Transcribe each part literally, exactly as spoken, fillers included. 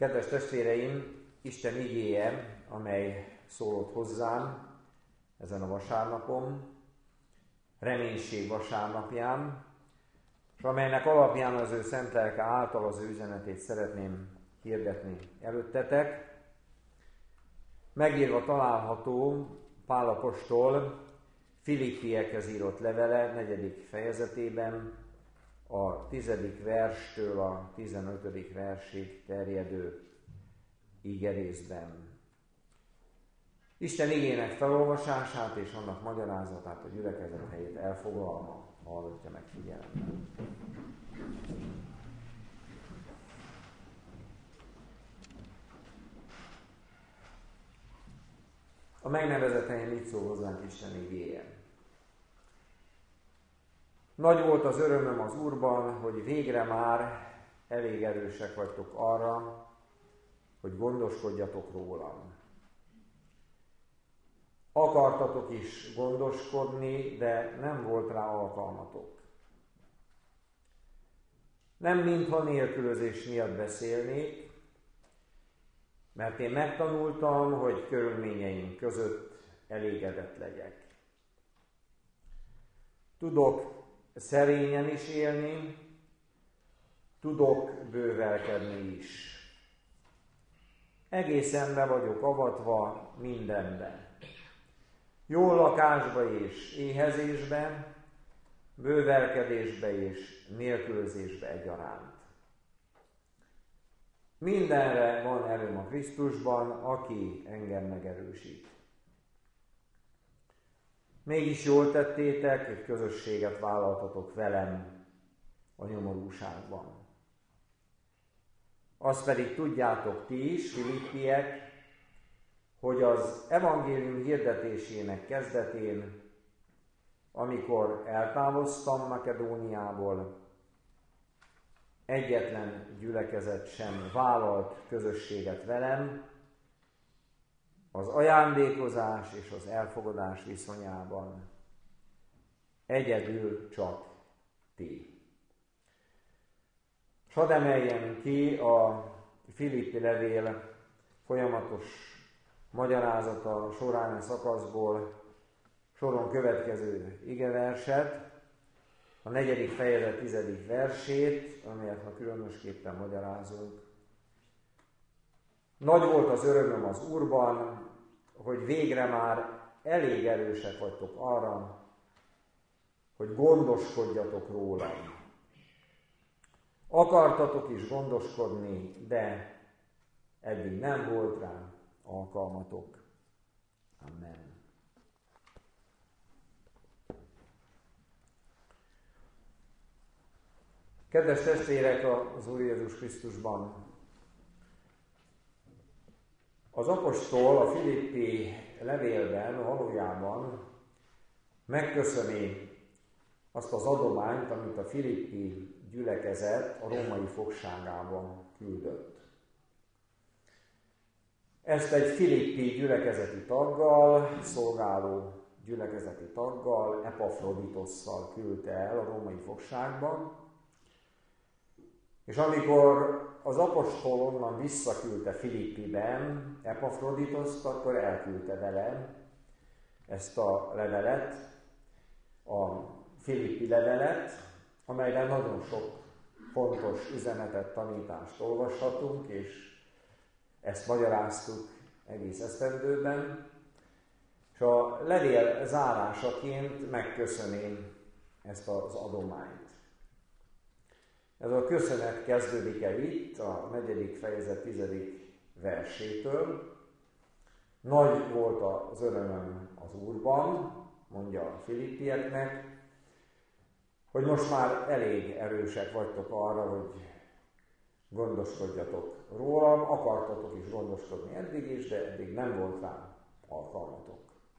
Kedves testvéreim, Isten igéje, amely szólott hozzám ezen a vasárnapon, reménység vasárnapján, és amelynek alapján az ő szent lelke által az ő üzenetét szeretném hirdetni előttetek. Megírva található Pál apostol Filippiekhez írott levele negyedik fejezetében, a tizedik verstől a tizenötödik versig terjedő igerészben. Isten igének felolvasását és annak magyarázatát a gyülekezet helyét elfoglalva hallgatja meg figyelemmel. A megnevezett helyen így szól hozzánk Isten igéje. Nagy volt az örömöm az Úrban, hogy végre már elég erősek vagytok arra, hogy gondoskodjatok rólam. Akartatok is gondoskodni, de nem volt rá alkalmatok. Nem mintha nélkülözés miatt beszélnék, mert én megtanultam, hogy körülményeim között elégedett legyek. Tudok szerényen is élni, tudok bővelkedni is. Egészen be vagyok avatva mindenben. Jó lakásba és éhezésben, bővelkedésbe és nélkülözésbe egyaránt. Mindenre van erőm a Krisztusban, aki engem megerősít. Mégis jól tettétek, hogy közösséget vállaltatok velem a nyomorúságban. Azt pedig tudjátok ti is, Filippiek, hogy az evangélium hirdetésének kezdetén, amikor eltávoztam Makedóniából, egyetlen gyülekezet sem vállalt közösséget velem, az ajándékozás és az elfogadás viszonyában. Egyedül csak ti. S hadd emeljem ki a Filippi levél folyamatos magyarázata során a szakaszból soron következő igeverset, a negyedik fejezet tizedik versét, amelyet ma különösképpen magyarázunk. Nagy volt az örömöm az Úrban, hogy végre már elég erősek vagytok arra, hogy gondoskodjatok rólam. Akartatok is gondoskodni, de eddig nem volt rá alkalmatok. Amen. Kedves testvérek az Úr Jézus Krisztusban! Az apostol a Filippi levélben valójában megköszöni azt az adományt, amit a filippi gyülekezet a római fogságában küldött. Ezt egy filippi gyülekezeti taggal, szolgáló gyülekezeti taggal, Epafroditosszal küldte el a római fogságban, és amikor az apostol onnan visszaküldte Filippiben Epafroditoszt, akkor elküldte vele ezt a levelet, a filippi levelet, amelyben nagyon sok fontos üzenetet, tanítást olvashatunk, és ezt magyaráztuk egész esztendőben, és a levél zárásaként megköszöni ezt az adományt. Ez a köszönet kezdődik el itt, a negyedik fejezet tizedik versétől. Nagy volt az örömöm az Úrban, mondja a filippieknek, hogy most már elég erősek vagytok arra, hogy gondoskodjatok rólam, akartatok is gondoskodni eddig is, de eddig nem volt rá alkalmatok.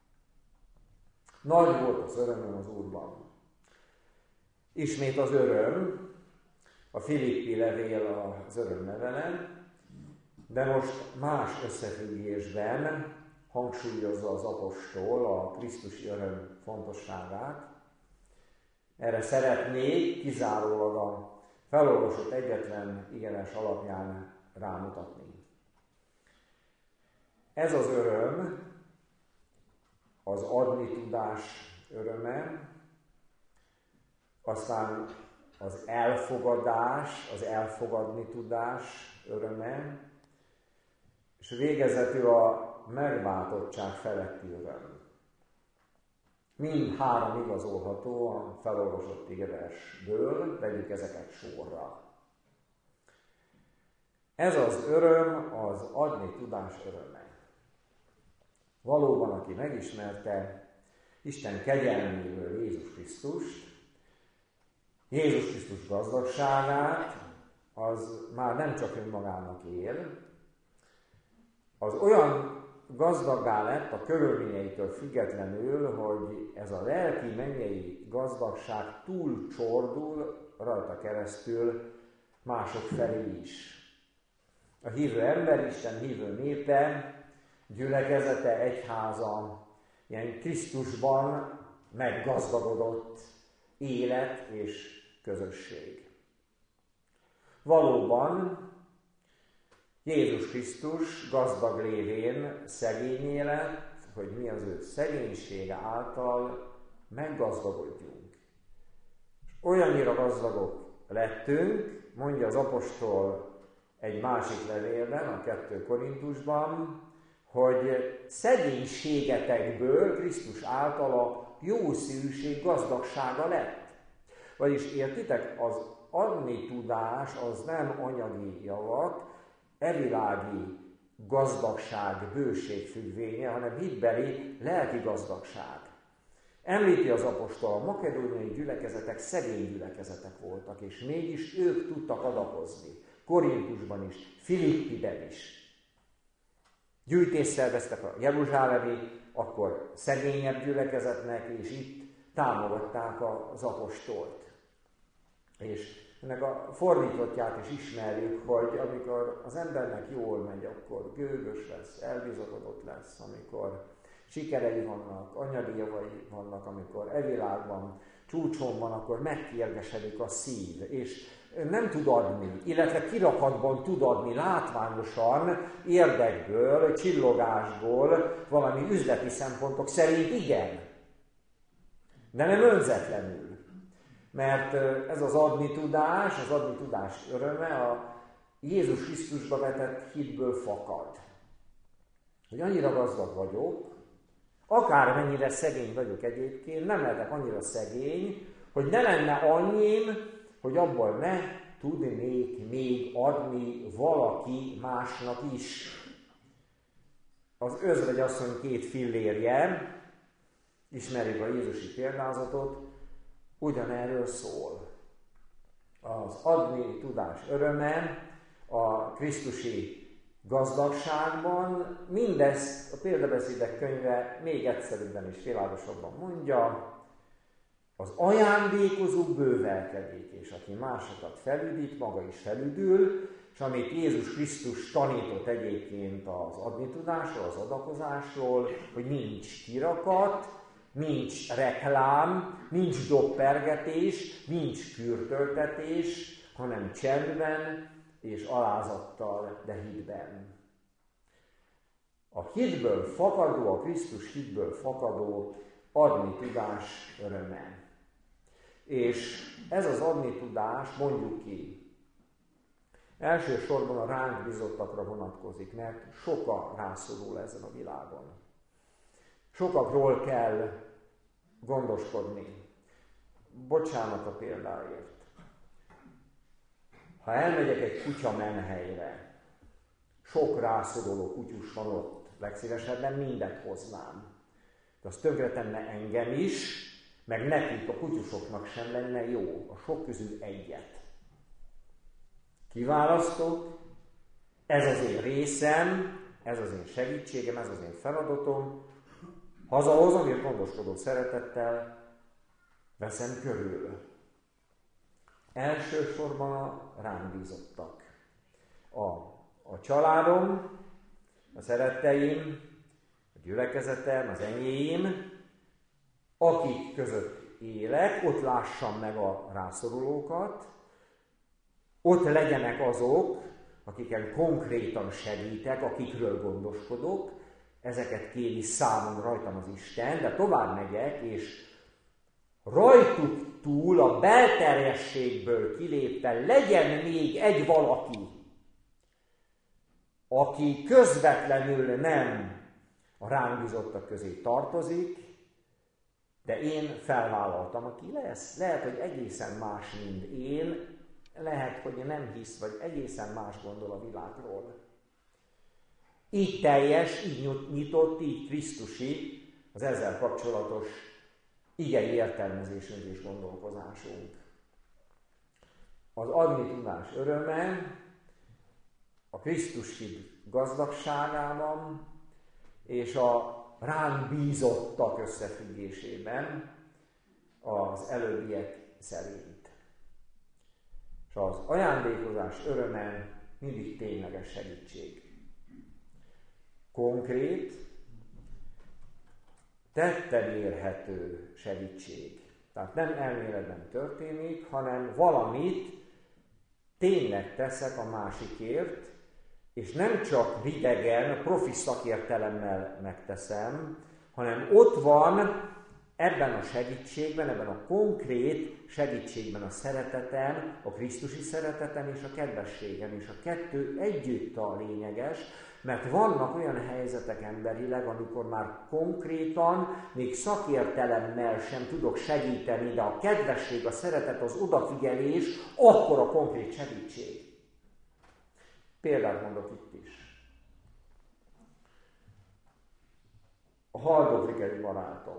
Nagy volt az örömöm az Úrban. Ismét az öröm, a Filippi levél az örömlevele, de most más összefüggésben hangsúlyozza az apostol a krisztusi öröm fontosságát. Erre szeretnék kizárólag a felolvasott egyetlen igenes alapján rámutatni. Ez az öröm, az adni tudás öröme, aztán az elfogadás, az elfogadni tudás öröme, és végezetül a megváltottság feletti öröm. Mind három igazolható a felolvasott igeversből, vegyük ezeket sorra. Ez az öröm, az adni tudás öröme. Valóban, aki megismerte Isten kegyelméből Jézus Krisztust, Jézus Krisztus gazdagságát, az már nem csak önmagának él, az olyan gazdaggá lett a körülményeitől függetlenül, hogy ez a lelki mennyei gazdagság túl csordul rajta keresztül mások felé is. A hívő ember, Isten hívő népe, gyülekezete, egyháza, ilyen Krisztusban meggazdagodott élet és közösség. Valóban Jézus Krisztus gazdag lévén szegényé lett, hogy mi az ő szegénysége által meggazdagodjunk. És olyannyira gazdagok lettünk, mondja az apostol egy másik levélben, a kettő Korintusban, hogy szegénységetekből Krisztus által a jószívűség gazdagsága lett. Vagyis értitek, az adni tudás az nem anyagi javak, evilági gazdagság, bőség függvénye, hanem hitbeli lelki gazdagság. Említi az apostol, a makedóniai gyülekezetek szegény gyülekezetek voltak, és mégis ők tudtak adakozni. Korintusban is, Filippiben is. Gyűjtést szerveztek a jeruzsálemi, akkor szegényebb gyülekezetnek, és itt támogatták az apostolt. És ennek a fordítottját is ismerjük, hogy amikor az embernek jól megy, akkor gőgös lesz, elbizakodott lesz, amikor sikerei vannak, anyagi javai vannak, amikor e világban csúcson van, akkor megkérgesedik a szív, és nem tud adni, illetve kirakatban tud adni látványosan, érdekből, csillogásból, valami üzleti szempontok szerint igen, de nem önzetlenül. Mert ez az adni tudás, az adni tudás öröme a Jézus Krisztusba vetett hitből fakad. Hogy annyira gazdag vagyok, akármennyire szegény vagyok egyébként, nem lehetek annyira szegény, hogy ne lenne annyim, hogy abból ne tudnék még adni valaki másnak is. Az özvegyasszony két fillérje, ismerjük a jézusi példázatot, ugyanerről szól. Az adni tudás öröme a krisztusi gazdagságban, mindezt a példabeszédek könyve még egyszerűbben és világosabban mondja, az ajándékozó bővelkedik, és aki másokat felüdít, maga is felüdül, és amit Jézus Krisztus tanított egyébként az adni tudásról, az adakozásról, hogy nincs kirakat, nincs reklám, nincs doppergetés, nincs kürtöltetés, hanem csendben és alázattal, de hitben. A hitből fakadó, a Krisztus hitből fakadó adni tudás öröme. És ez az adni tudás, mondjuk ki, elsősorban a ránk bízottakra vonatkozik, mert sok a rászorul ezen a világon. Sokakról kell gondoskodni. Bocsánat a példáért. Ha elmegyek egy kutya menhelyre, sok rászoruló kutyus van ott, legszívesebben mindet hoznám. De az tönkretenne engem is, meg nekik, a kutyusoknak sem lenne jó, a sok közül egyet. Kiválasztok, ez az én részem, ez az én segítségem, ez az én feladatom, hazahozom, és gondoskodó szeretettel veszem körül. Elsősorban a rám bízottak. A, a családom, a szeretteim, a gyülekezetem, az enyém, akik között élek, ott lássam meg a rászorulókat, ott legyenek azok, akiken konkrétan segítek, akikről gondoskodok, ezeket kéri számon rajtam az Isten, de tovább megyek, és rajtuk túl a belterjességből kilépve legyen még egy valaki, aki közvetlenül nem a ránk bízottak közé tartozik, de én felvállaltam, aki lesz. Lehet, hogy egészen más, mint én, lehet, hogy nem hisz, vagy egészen más gondol a világról. Így teljes, így nyitott, így krisztusi az ezzel kapcsolatos igei értelmezésünk és gondolkozásunk. Az adni tudás öröme a krisztusi gazdagságában és a ránk bízottak összefüggésében az előbbiek szerint. És az ajándékozás öröme mindig tényleges segítség. Konkrét, tetten érhető segítség. Tehát nem elméletben történik, hanem valamit tényleg teszek a másikért, és nem csak ridegen, profi szakértelemmel megteszem, hanem ott van ebben a segítségben, ebben a konkrét segítségben a szeretetem, a krisztusi szeretetem és a kedvességem, és a kettő együtt a lényeges, mert vannak olyan helyzetek emberileg, amikor már konkrétan, még szakértelemmel sem tudok segíteni, de a kedvesség, a szeretet, az odafigyelés, akkor a konkrét segítség. Példát mondok itt is. A haldoklik egy barátom.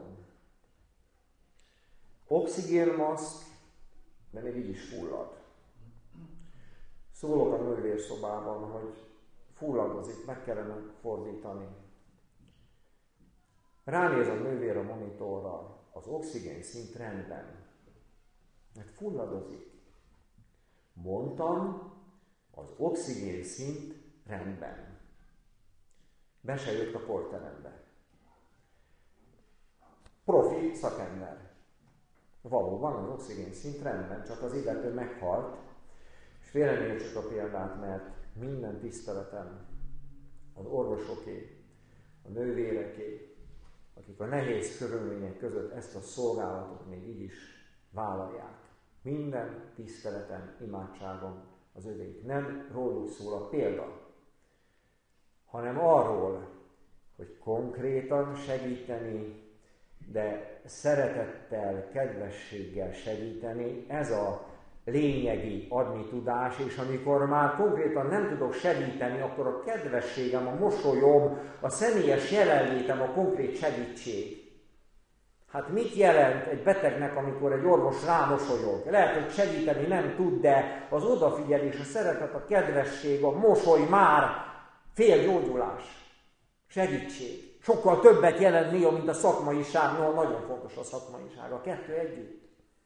Oxigénmaszk, de még így is fullad. Szólok a nővérszobában, hogy fulladozik, meg kellene fordítani. Ránéz a nővér a monitorra, az oxigén szint rendben. Mert fulladozik. Mondtam, az oxigén szint rendben. Be se jött a porterembe. Profi szakember. Valóban az oxigén szint rendben, csak az illető meghalt, és félrenézzük a példát, mert minden tiszteletem az orvosoké, a nővéreké, akik a nehéz körülmények között ezt a szolgálatot még így is vállalják. Minden tiszteletem, imádságom az övék. Nem róluk szól a példa, hanem arról, hogy konkrétan segíteni, de szeretettel, kedvességgel segíteni, ez a lényegi adni tudás, és amikor már konkrétan nem tudok segíteni, akkor a kedvességem, a mosolyom, a személyes jelenlétem a konkrét segítség. Hát mit jelent egy betegnek, amikor egy orvos rámosolyog? Lehet, hogy segíteni nem tud, de az odafigyelés, a szeretet, a kedvesség, a mosoly már félgyógyulás, segítség. Sokkal többet jelent néha, mint a szakmaiság, no, nagyon fontos a szakmaiság, a kettő együtt.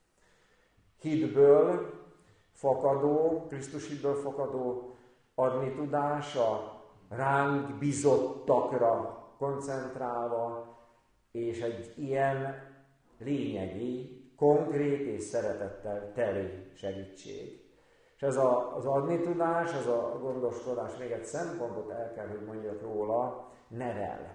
Hitből fakadó, Krisztus hitből fakadó adni tudás, a ránk bízottakra koncentrálva, és egy ilyen lényegi, konkrét és szeretettel teli segítség. És ez a, az adni tudás, ez a gondoskodás, még egy szempontot el kell, hogy mondjak róla, nevel.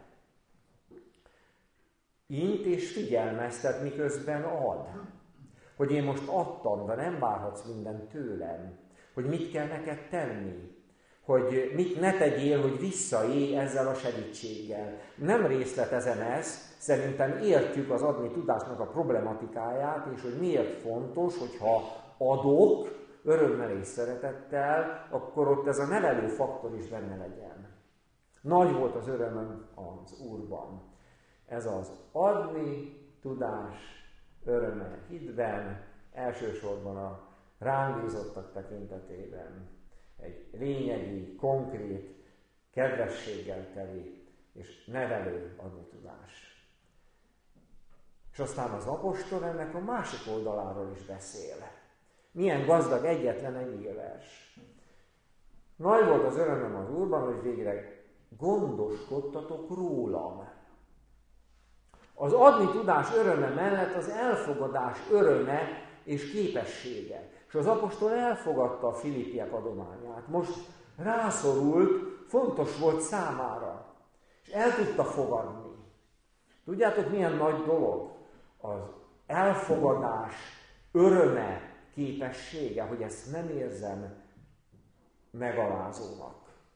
Int és figyelmeztet, miközben ad. Hogy én most adtam, de nem várhatsz mindent tőlem. Hogy mit kell neked tenni. Hogy mit ne tegyél, hogy visszaélj ezzel a segítséggel. Nem részletezem ezt, szerintem értjük az adni tudásnak a problematikáját, és hogy miért fontos, hogyha adok örömmel és szeretettel, akkor ott ez a nevelő faktor is benne legyen. Nagy volt az örömöm az Úrban. Ez az adni tudás öröme hitben, elsősorban a ránk bízottak tekintetében. Egy lényegi, konkrét, kedvességgel teli és nevelő adni tudás. És aztán az apostol ennek a másik oldaláról is beszél. Milyen gazdag egyetlen ennyi vers. Nagy volt az örömöm az Úrban, hogy végre gondoskodtatok rólam. Az adni tudás öröme mellett az elfogadás öröme és képessége. És az apostol elfogadta a Filippiek adományát. Most rászorult, fontos volt számára, és el tudta fogadni. Tudjátok, milyen nagy dolog az elfogadás öröme, képessége, hogy ezt nem érzem megalázónak.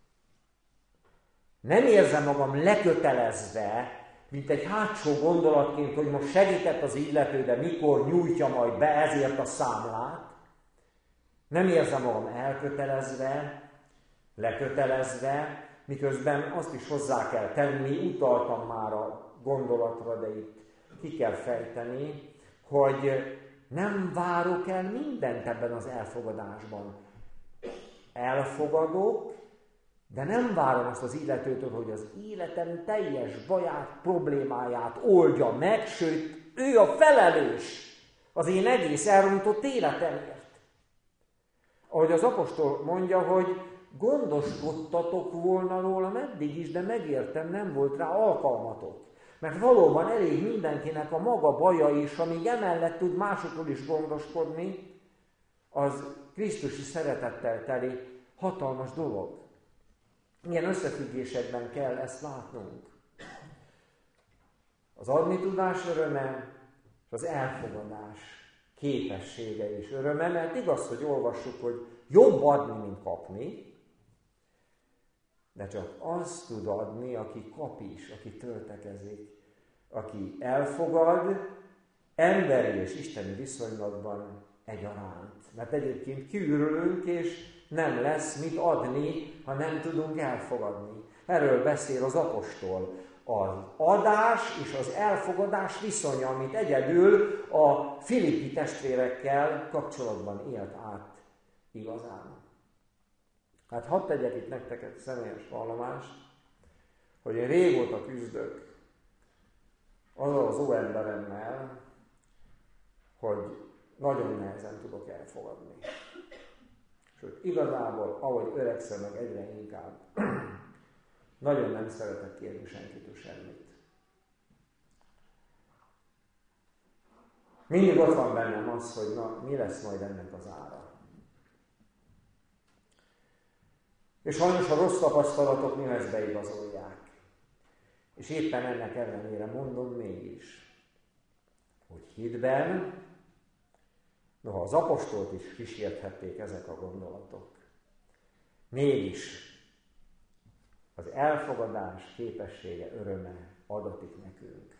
Nem érzem magam lekötelezve, mint egy hátsó gondolatként, hogy most segített az illető, de mikor nyújtja majd be ezért a számlát. Nem érzem magam elkötelezve, lekötelezve, miközben azt is hozzá kell tenni, utaltam már a gondolatra, de itt ki kell fejteni, hogy nem várok el mindent ebben az elfogadásban. Elfogadok, de nem várom azt az illetőtől, hogy az életem teljes baját, problémáját oldja meg, sőt, ő a felelős az én egész elrontott életemért. Ahogy az apostol mondja, hogy gondoskodtatok volna rólam eddig is, de megértem, nem volt rá alkalmatok. Mert valóban elég mindenkinek a maga baja is, amíg emellett tud másokról is gondoskodni, az Krisztusi szeretettel teli hatalmas dolog. Milyen összefüggésekben kell ezt látnunk. Az adni tudás öröme, és az elfogadás képessége és öröme, mert igaz, hogy olvassuk, hogy jobb adni, mint kapni, de csak az tud adni, aki kap is, aki töltekezik, aki elfogad, emberi és isteni viszonylatban egyaránt. Mert egyébként kiürülünk, és nem lesz mit adni, ha nem tudunk elfogadni. Erről beszél az apostol. Az adás és az elfogadás viszonya, amit egyedül a filippi testvérekkel kapcsolatban élt át igazán. Hát hadd tegyek itt nektek egy személyes vallomást, hogy én régóta küzdök azzal az óemberemmel, hogy nagyon nehezen tudok elfogadni. Sőt, igazából, ahogy öregszem meg egyre inkább, nagyon nem szeretek kérni senkitől semmit. Mindig ott van bennem az, hogy na, mi lesz majd ennek az ára. És sajnos a rossz tapasztalatok mi ezt beigazolják. És éppen ennek ellenére mondom mégis, hogy hitben, noha az apostolt is kísérthették ezek a gondolatok, mégis az elfogadás képessége, öröme adatik nekünk.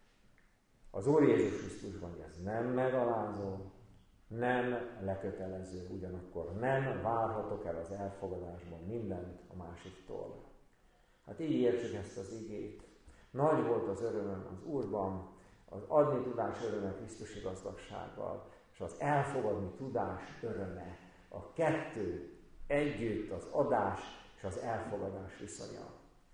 Az Úr Jézus Krisztusban ez nem megalázó, nem lekötelező, ugyanakkor nem várhatok el az elfogadásban mindent a másiktól. Hát így értsük ezt az igét. Nagy volt az örömöm az Úrban, az adni tudás öröme Krisztusi gazdagsággal, és az elfogadni tudás öröme. A kettő együtt az adás és az elfogadás viszonya.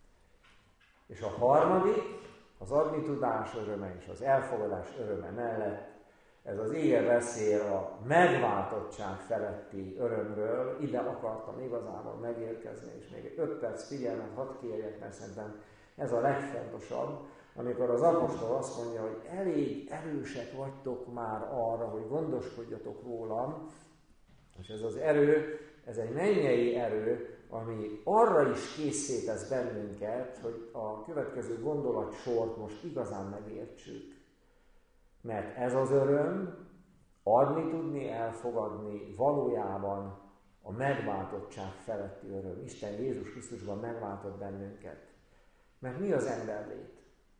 És a harmadik, az adni tudás öröme és az elfogadás öröme mellett, ez az ige beszél a megváltottság feletti örömről. Ide akartam igazából megérkezni, és még egy öt perc figyelmet hadd kérjek, mert szerintem ez a legfontosabb, amikor az apostol azt mondja, hogy elég erősek vagytok már arra, hogy gondoskodjatok rólam, és ez az erő, ez egy mennyei erő, ami arra is készé tesz bennünket, hogy a következő gondolatsort most igazán megértsük. Mert ez az öröm, adni tudni, elfogadni valójában a megváltottság feletti öröm. Isten Jézus Krisztusban megváltott bennünket. Mert mi az emberlét?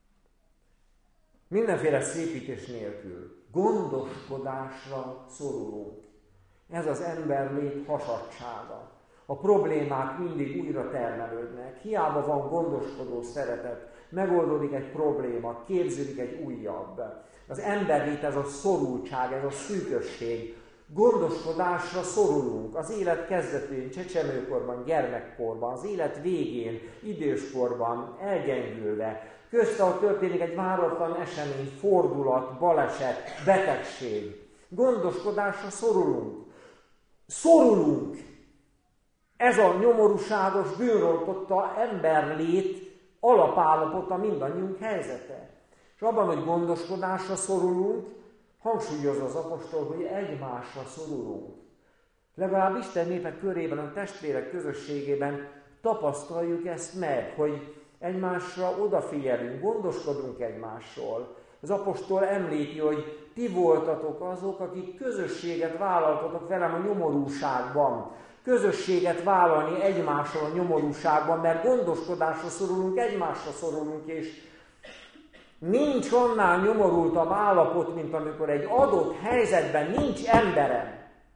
Mindenféle szépítés nélkül gondoskodásra szorulunk. Ez az emberlét hasadtsága. A problémák mindig újra termelődnek. Hiába van gondoskodó szeretet, megoldódik egy probléma, képződik egy újabb. Az emberlét ez a szorultság, ez a szűkösség. Gondoskodásra szorulunk az élet kezdetén, csecsemőkorban, gyermekkorban, az élet végén, időskorban, elgyengülve. Közt, ahol történik egy váratlan esemény, fordulat, baleset, betegség. Gondoskodásra szorulunk. Szorulunk. Ez a nyomorúságos, bűnrontotta emberlét alapállapota mindannyiunk helyzete. És abban, hogy gondoskodásra szorulunk, hangsúlyozza az apostol, hogy egymásra szorulunk. Legalább Isten népek körében, a testvérek közösségében tapasztaljuk ezt meg, hogy egymásra odafigyelünk, gondoskodunk egymásról. Az apostol említi, hogy ti voltatok azok, akik közösséget vállaltatok velem a nyomorúságban. Közösséget vállalni egymással a nyomorúságban, mert gondoskodásra szorulunk, egymásra szorulunk, és nincs annál nyomorultabb állapot, mint amikor egy adott helyzetben nincs emberem.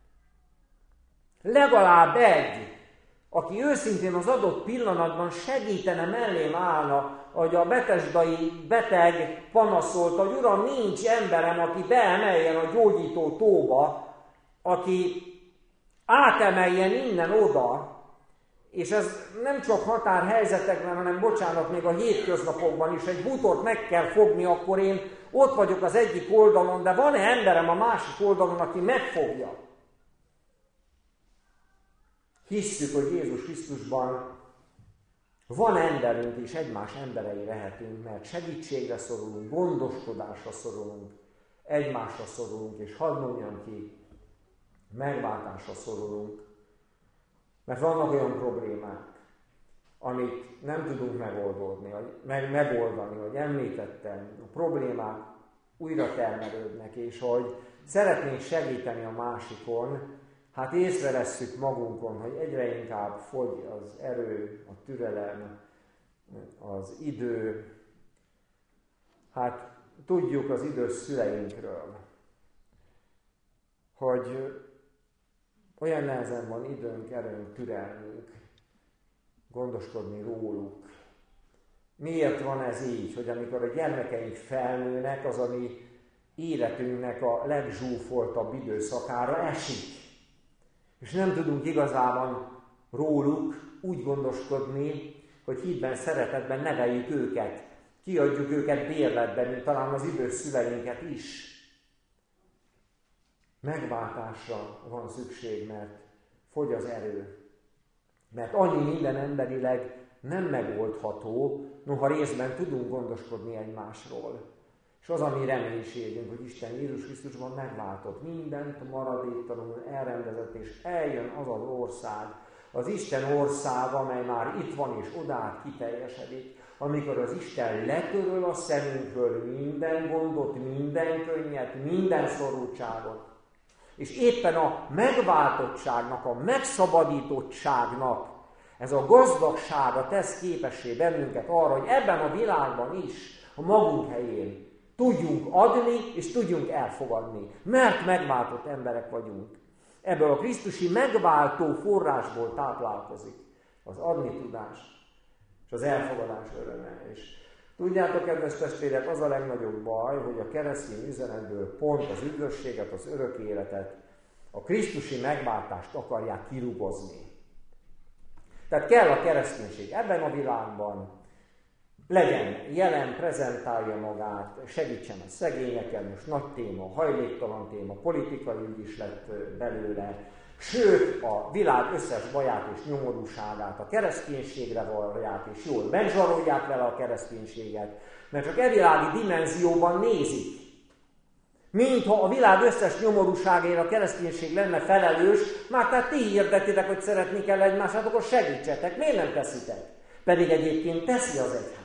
Legalább egy, aki őszintén az adott pillanatban segítene, mellém állna, ahogy a betesdai beteg panaszolta, hogy uram, nincs emberem, aki beemeljen a gyógyító tóba, aki átemeljen innen oda, és ez nem csak határhelyzetekben, hanem bocsánat, még a hétköznapokban is egy bútort meg kell fogni, akkor én ott vagyok az egyik oldalon, de van-e emberem a másik oldalon, aki megfogja? Hisszük, hogy Jézus Krisztusban van emberünk, és egymás emberei lehetünk, mert segítségre szorulunk, gondoskodásra szorulunk, egymásra szorulunk, és hadd mondjam ki, megváltásra szorulunk. Mert vannak olyan problémák, amit nem tudunk megoldani, meg, megoldani, hogy említettem, a problémák újra termelődnek, és hogy szeretnénk segíteni a másikon, hát észrevesszük magunkon, hogy egyre inkább fogy az erő, a türelem, az idő. Hát tudjuk az idős szüleinkről, hogy olyan nehezen van időnk, erőnk, türelmünk gondoskodni róluk. Miért van ez így, hogy amikor a gyermekeink felnőnek, az a mi életünknek a legzsúfoltabb időszakára esik. És nem tudunk igazában róluk úgy gondoskodni, hogy hídben, szeretetben neveljük őket, kiadjuk őket bérletben, mint talán az idős szüleinket is. Megváltásra van szükség, mert fogy az erő. Mert annyi minden emberileg nem megoldható, noha részben tudunk gondoskodni egymásról. És az a mi reménységünk, hogy Isten Jézus Krisztusban megváltott mindent, maradéktalanul elrendezett, és eljön az az ország, az Isten országa, amely már itt van és odát kiteljesedik, amikor az Isten letöröl a szemünkről minden gondot, minden könnyet, minden szorultságot. És éppen a megváltottságnak, a megszabadítottságnak ez a gazdagsága tesz képessé bennünket arra, hogy ebben a világban is, a magunk helyén tudjunk adni és tudjunk elfogadni, mert megváltott emberek vagyunk. Ebből a krisztusi megváltó forrásból táplálkozik az adni tudás és az elfogadás öröme. És tudjátok, kedves testvérek, az a legnagyobb baj, hogy a keresztény üzenetből pont az üdvösséget, az örök életet, a krisztusi megváltást akarják kirugozni. Tehát kell a kereszténység ebben a világban, legyen jelen, prezentálja magát, segítsen a szegényeken, most nagy téma, hajléktalan téma, politikai ügy is lett belőle, sőt a világ összes baját és nyomorúságát a kereszténységre valják, és jól megzsarolják vele a kereszténységet, mert csak e világi dimenzióban nézik. Mintha a világ összes nyomorúságért a kereszténység lenne felelős, már tehát ti hirdetitek, hogy szeretni kell egymást, hát akkor segítsetek, miért nem teszitek? Pedig egyébként teszi az egyház.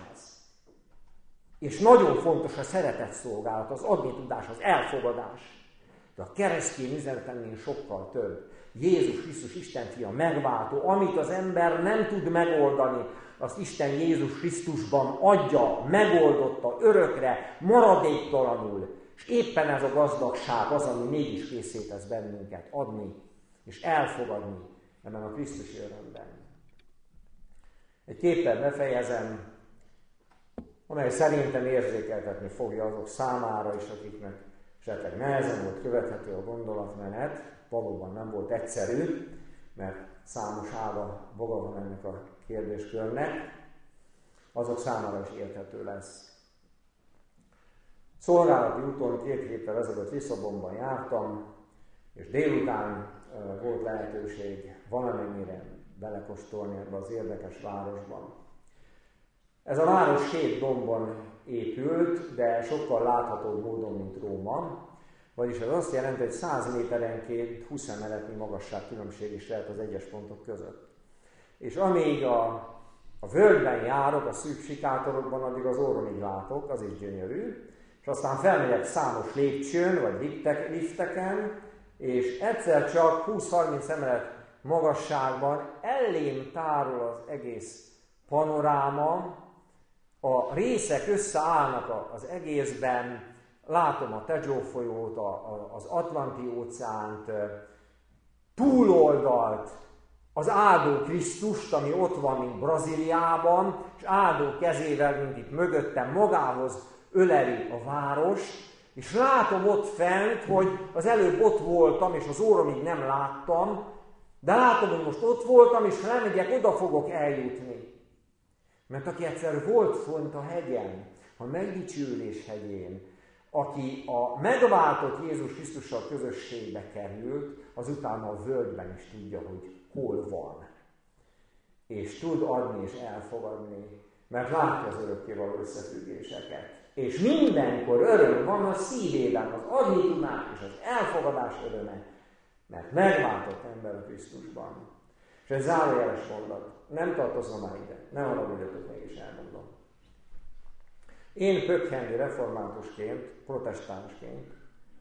És nagyon fontos a szeretetszolgálat, az adni tudás, az elfogadás. De a keresztény üzenetennél sokkal több. Jézus Krisztus Isten fia megváltó, amit az ember nem tud megoldani, azt Isten Jézus Krisztusban adja, megoldotta örökre, maradéktalanul. És éppen ez a gazdagság az, ami mégis készé tesz bennünket adni és elfogadni ebben a Krisztusi örömben. Egy képpel befejezem, amely szerintem érzékeltetni fogja azok számára is, akiknek esetleg nehezen volt követhető a gondolatmenet, valóban nem volt egyszerű, mert számos ága boga van ennek a kérdéskörnek, azok számára is érthető lesz. Szolgálati úton két héttel ezelőtt Lisszabonban jártam, és délután volt lehetőség valamennyire belekóstolni ebbe az érdekes városban. Ez a város hét dombon épült, de sokkal láthatóbb módon, mint Róma. Vagyis az azt jelenti, hogy száz méterenként húsz emeletnyi magasság különbség is lehet az egyes pontok között. És amíg a, a völgyben járok, a szűk sikátorokban, addig az orromig látok, az is gyönyörű, és aztán felmegyek számos lépcsőn, vagy liftek, lifteken, és egyszer csak húsz-harminc emelet magasságban ellém tárul az egész panoráma, a részek összeállnak az egészben, látom a Tedzsó folyót, a, a, az Atlanti óceánt, túloldalt, az áldó Krisztust, ami ott van, mint Brazíliában, és áldó kezével, mint itt mögöttem, magához öleli a várost, és látom ott fent, hogy az előbb ott voltam, és az óromig nem láttam, de látom, hogy most ott voltam, és ha lemegyek, oda fogok eljutni. Mert aki egyszer volt font a hegyen, a megdicsülés hegyén, aki a megváltott Jézus Krisztussal közösségbe került, az utána a völgyben is tudja, hogy hol van. És tud adni és elfogadni, mert látja az örökkévaló összefüggéseket. És mindenkor öröm van a szívében, az adni tudás és az elfogadás öröme, mert megváltott ember a Krisztusban. És egy zárójeles mondat, nem tartozom már ide, ne haragudjatok, mégis elmondom. Én pökhendi reformátusként, protestánsként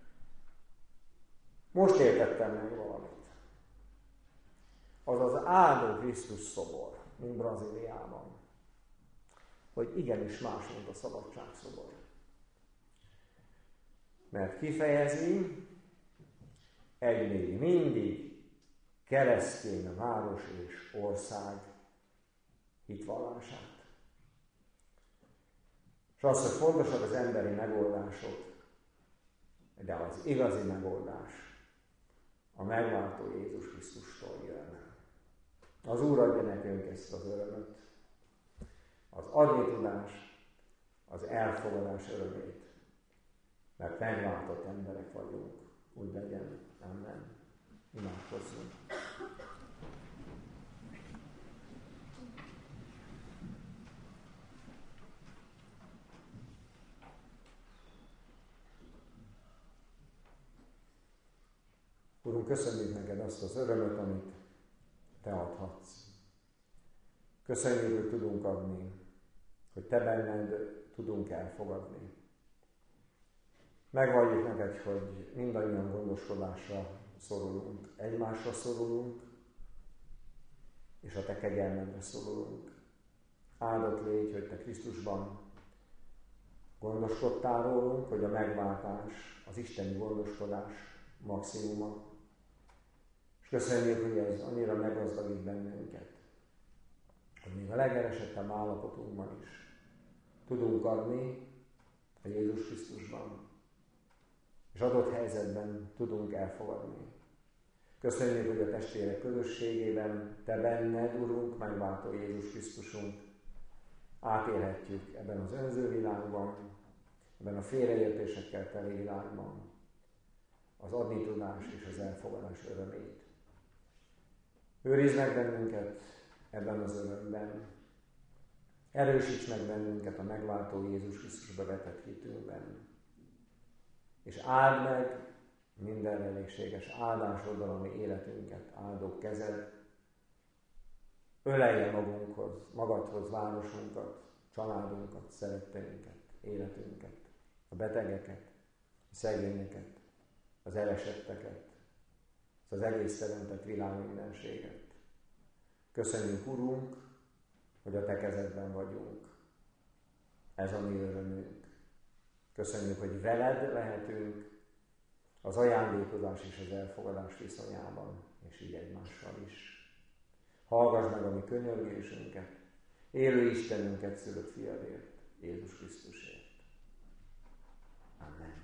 most értettem meg valamit. Az az áldó Krisztus szobor, mint Brazíliában, hogy igenis más, mint a szabadságszobor. Mert kifejezi egy még mindig keresztény város és ország hitvallását. És az, hogy fontosak az emberi megoldások, de az igazi megoldás a megváltó Jézus Krisztustól jön. Az Úr adja nekünk ezt az örömöt, az adni tudás, az elfogadás örömét, mert megváltott emberek vagyunk. Úgy legyen. Amen. Imádkozzunk. Urunk, köszönjük neked azt az örömöt, amit te adhatsz. Köszönjük, hogy tudunk adni, hogy te benned tudunk elfogadni. Megvalljuk neked, hogy mindannyian gondoskodásra szorulunk, egymásra szorulunk, és a te kegyelmedre szorulunk. Áldott légy, hogy te Krisztusban gondoskodtál rólunk, hogy a megváltás, az isteni gondoskodás maximuma. És köszönjük, hogy ez annyira meggazdagít bennünket, hogy még a legeresettebb állapotunkban is tudunk adni a Jézus Krisztusban, és adott helyzetben tudunk elfogadni. Köszönjük, hogy a testvérek közösségében te benned, Urunk, megváltó Jézus Krisztusunk, átélhetjük ebben az önző világban, ebben a félreértésekkel teli világban az adni tudás és az elfogadás örömét. Őrizd meg bennünket ebben az örömben, erősíts meg bennünket a megváltó Jézus Krisztusba vetett hitünkben, és áld meg minden elégséges áldásoddal a mi életünket, áldó kezed, ölelje magunkhoz, magadhoz városunkat, családunkat, szeretteinket, életünket, a betegeket, a szegényeket, az elesetteket, az egész teremtett világ mindenséget. Köszönjük, Urunk, hogy a te kezedben vagyunk. Ez a mi örömünk. Köszönjük, hogy veled lehetünk az ajándékozás és az elfogadás viszonyában, és így egymással is. Hallgass meg a mi könyörgésünket, élő Istenünket szülött fiadért, Jézus Krisztusért. Amen.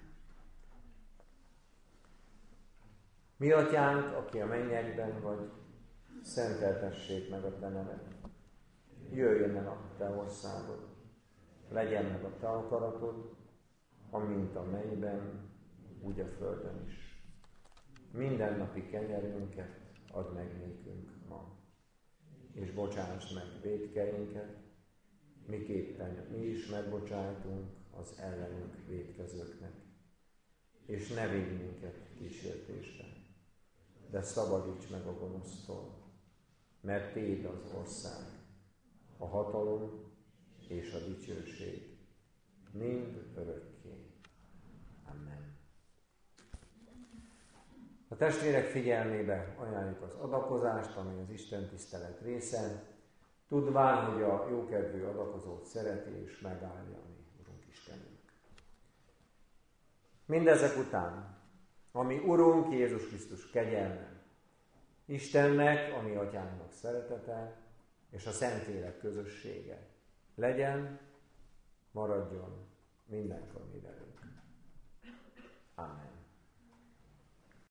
Mi atyánk, aki a mennyekben vagy, szenteltessék meg a te neved. Jöjjön el a te országod, legyen meg a te akaratod, amint a mennyben, úgy a földön is. Mindennapi kenyerünket add meg nékünk ma, és bocsáss meg vétkeinket, miképpen mi is megbocsájtunk az ellenünk vétkezőknek. és ne védj minket kísértésre, de szabadíts meg a gonosztól, mert Téd az ország, a hatalom és a dicsőség, mind örökké. Amen. A testvérek figyelmébe ajánljuk az adakozást, amely az Isten tisztelet része, tudván, hogy a jókedvű adakozót szereti és megállja a mi Urunk Istenünk. Mindezek után, ami Urunk Jézus Krisztus kegyelme, Istennek, ami Atyánknak szeretete, és a Szentlélek közössége legyen, maradjon mindenkor mi velünk. Amen.